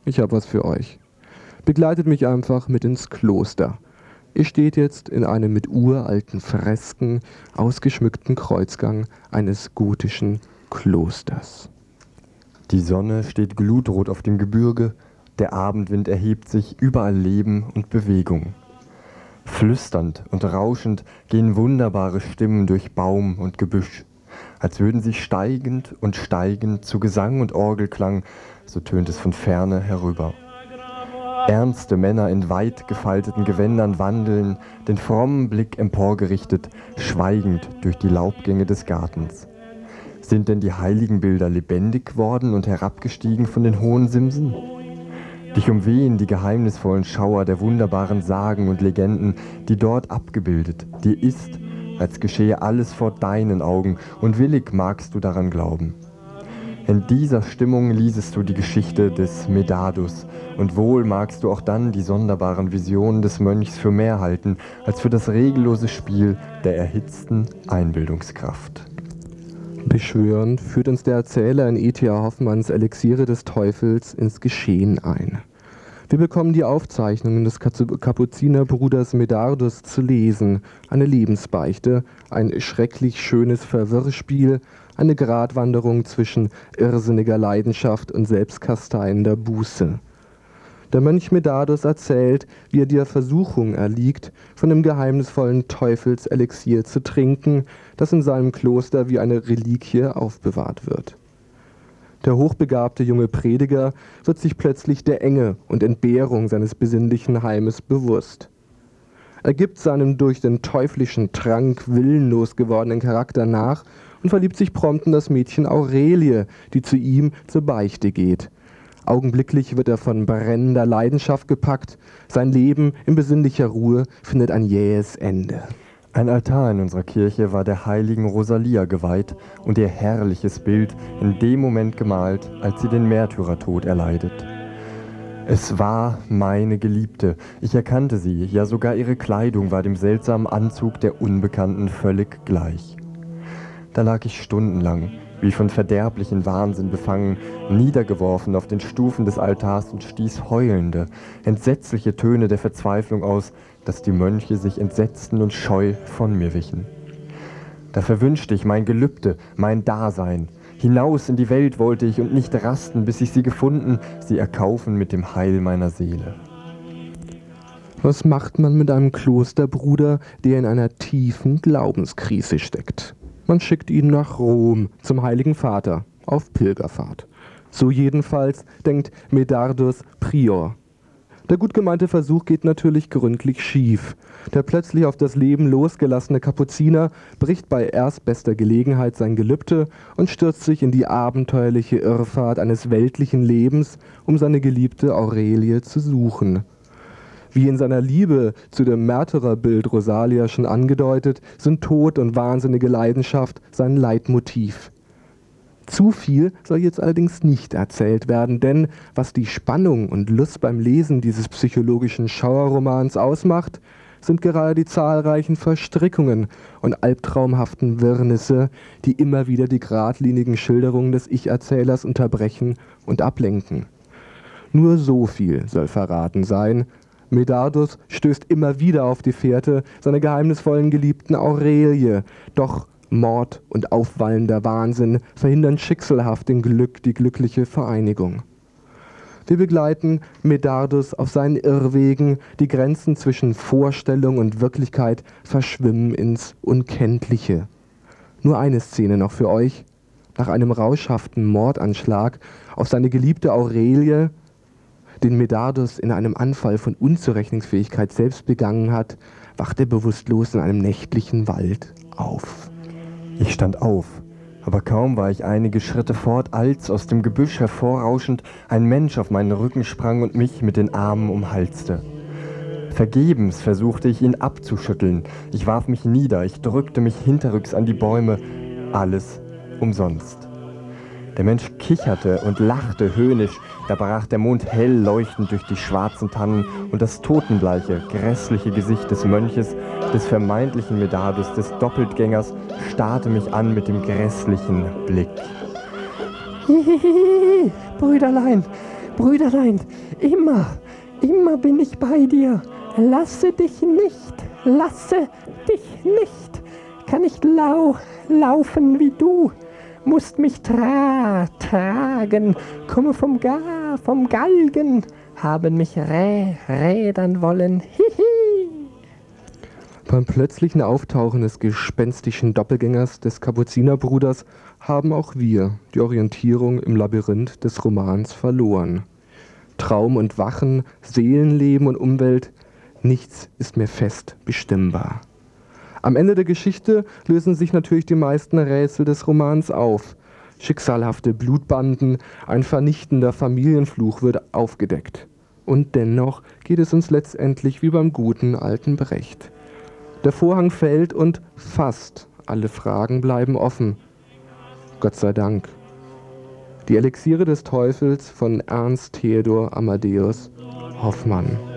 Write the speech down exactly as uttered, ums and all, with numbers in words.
Ich habe was für euch. Begleitet mich einfach mit ins Kloster. Ihr steht jetzt in einem mit uralten Fresken ausgeschmückten Kreuzgang eines gotischen Klosters. Die Sonne steht glutrot auf dem Gebirge, der Abendwind erhebt sich, überall Leben und Bewegung. Flüsternd und rauschend gehen wunderbare Stimmen durch Baum und Gebüsch, als würden sie steigend und steigend zu Gesang und Orgelklang, so tönt es von ferne herüber. Ernste Männer in weit gefalteten Gewändern wandeln, den frommen Blick emporgerichtet, schweigend durch die Laubgänge des Gartens. Sind denn die heiligen Bilder lebendig worden und herabgestiegen von den hohen Simsen? Dich umwehen die geheimnisvollen Schauer der wunderbaren Sagen und Legenden, die dort abgebildet. Dir ist, als geschehe alles vor deinen Augen, und willig magst du daran glauben. In dieser Stimmung liesest du die Geschichte des Medardus, und wohl magst du auch dann die sonderbaren Visionen des Mönchs für mehr halten, als für das regellose Spiel der erhitzten Einbildungskraft. Beschwörend führt uns der Erzähler in E T A Hoffmanns Elixiere des Teufels ins Geschehen ein. Wir bekommen die Aufzeichnungen des Kapuzinerbruders Medardus zu lesen, eine Lebensbeichte, ein schrecklich schönes Verwirrspiel, eine Gratwanderung zwischen irrsinniger Leidenschaft und selbstkasteiender Buße. Der Mönch Medardus erzählt, wie er der Versuchung erliegt, von dem geheimnisvollen Teufelselixier zu trinken, das in seinem Kloster wie eine Reliquie aufbewahrt wird. Der hochbegabte junge Prediger wird sich plötzlich der Enge und Entbehrung seines besinnlichen Heimes bewusst. Er gibt seinem durch den teuflischen Trank willenlos gewordenen Charakter nach und verliebt sich prompt in das Mädchen Aurelie, die zu ihm zur Beichte geht. Augenblicklich wird er von brennender Leidenschaft gepackt, sein Leben in besinnlicher Ruhe findet ein jähes Ende. Ein Altar in unserer Kirche war der heiligen Rosalia geweiht und ihr herrliches Bild in dem Moment gemalt, als sie den Märtyrertod erleidet. Es war meine Geliebte, ich erkannte sie, ja sogar ihre Kleidung war dem seltsamen Anzug der Unbekannten völlig gleich. Da lag ich stundenlang, wie von verderblichen Wahnsinn befangen, niedergeworfen auf den Stufen des Altars und stieß heulende, entsetzliche Töne der Verzweiflung aus, dass die Mönche sich entsetzten und scheu von mir wichen. Da verwünschte ich mein Gelübde, mein Dasein. Hinaus in die Welt wollte ich und nicht rasten, bis ich sie gefunden, sie erkaufen mit dem Heil meiner Seele. Was macht man mit einem Klosterbruder, der in einer tiefen Glaubenskrise steckt? Man schickt ihn nach Rom, zum Heiligen Vater, auf Pilgerfahrt. So jedenfalls denkt Medardus Prior. Der gut gemeinte Versuch geht natürlich gründlich schief. Der plötzlich auf das Leben losgelassene Kapuziner bricht bei erstbester Gelegenheit sein Gelübde und stürzt sich in die abenteuerliche Irrfahrt eines weltlichen Lebens, um seine geliebte Aurelie zu suchen. Wie in seiner Liebe zu dem Märtyrerbild Rosalia schon angedeutet, sind Tod und wahnsinnige Leidenschaft sein Leitmotiv. Zu viel soll jetzt allerdings nicht erzählt werden, denn was die Spannung und Lust beim Lesen dieses psychologischen Schauerromans ausmacht, sind gerade die zahlreichen Verstrickungen und albtraumhaften Wirrnisse, die immer wieder die geradlinigen Schilderungen des Ich-Erzählers unterbrechen und ablenken. Nur so viel soll verraten sein: Medardus stößt immer wieder auf die Fährte seiner geheimnisvollen Geliebten Aurelie, doch Mord und aufwallender Wahnsinn verhindern schicksalhaft den Glück, die glückliche Vereinigung. Wir begleiten Medardus auf seinen Irrwegen, die Grenzen zwischen Vorstellung und Wirklichkeit verschwimmen ins Unkenntliche. Nur eine Szene noch für euch. Nach einem rauschhaften Mordanschlag auf seine geliebte Aurelie, den Medardus in einem Anfall von Unzurechnungsfähigkeit selbst begangen hat, wacht er bewusstlos in einem nächtlichen Wald auf. Ich stand auf, aber kaum war ich einige Schritte fort, als aus dem Gebüsch hervorrauschend ein Mensch auf meinen Rücken sprang und mich mit den Armen umhalste. Vergebens versuchte ich ihn abzuschütteln. Ich warf mich nieder, ich drückte mich hinterrücks an die Bäume. Alles umsonst. Der Mensch kicherte und lachte höhnisch, da brach der Mond hell leuchtend durch die schwarzen Tannen und das totenbleiche, grässliche Gesicht des Mönches, des vermeintlichen Medardus, des Doppeltgängers, starrte mich an mit dem grässlichen Blick. Hihihi, Brüderlein, Brüderlein, immer, immer bin ich bei dir. Lasse dich nicht, lasse dich nicht. Kann nicht lau laufen wie du, musst mich tra tragen. Komme vom Ga vom Galgen, haben mich rä rädern wollen. Hihi. Beim plötzlichen Auftauchen des gespenstischen Doppelgängers des Kapuzinerbruders haben auch wir die Orientierung im Labyrinth des Romans verloren. Traum und Wachen, Seelenleben und Umwelt, nichts ist mehr fest bestimmbar. Am Ende der Geschichte lösen sich natürlich die meisten Rätsel des Romans auf. Schicksalhafte Blutbanden, ein vernichtender Familienfluch wird aufgedeckt. Und dennoch geht es uns letztendlich wie beim guten alten Brecht. Der Vorhang fällt und fast alle Fragen bleiben offen. Gott sei Dank. Die Elixiere des Teufels von Ernst Theodor Amadeus Hoffmann.